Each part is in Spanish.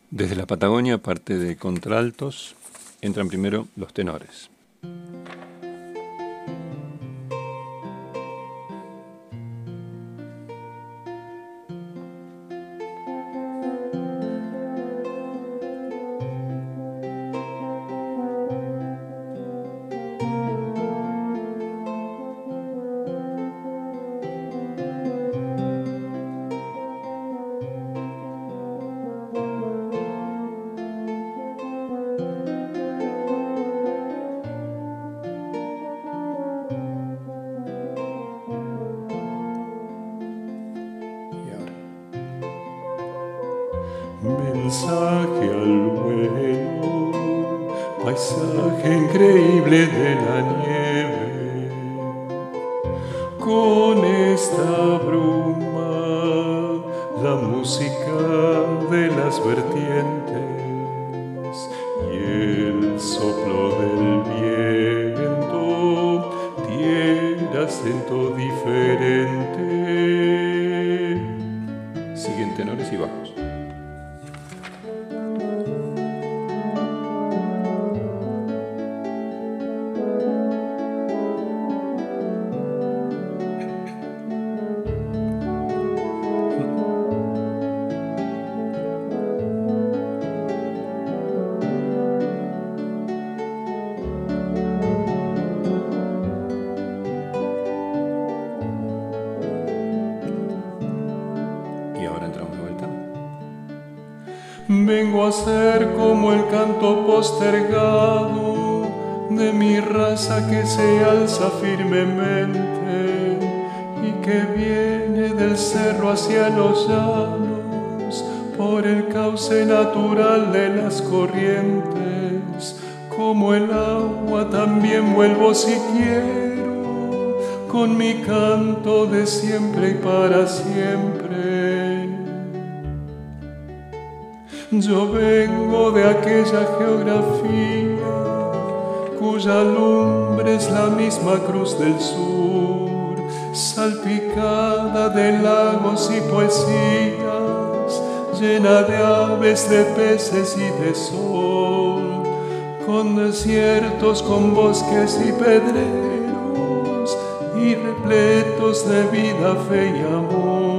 Desde la Patagonia, parte de contraltos, entran primero los tenores. Mensaje al vuelo, paisaje increíble de la nieve. Con esta bruma, la música de las vertientes y el soplo del viento tiene acento diferente. Siguen tenores y bajos. Vengo a ser como el canto postergado de mi raza que se alza firmemente y que viene del cerro hacia los llanos por el cauce natural de las corrientes. Como el agua también vuelvo si quiero con mi canto de siempre y para siempre. Yo vengo de aquella geografía cuya lumbre es la misma cruz del sur, salpicada de lagos y poesías, llena de aves, de peces y de sol, con desiertos, con bosques y pedreros, y repletos de vida, fe y amor.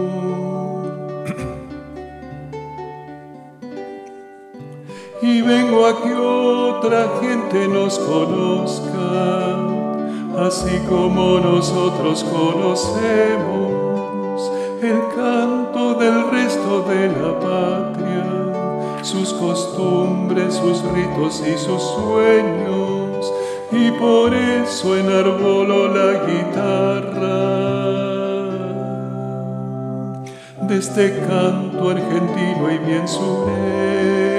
Y vengo a que otra gente nos conozca, así como nosotros conocemos el canto del resto de la patria, sus costumbres, sus ritos y sus sueños, y por eso enarbolo la guitarra de este canto argentino y bien sureño.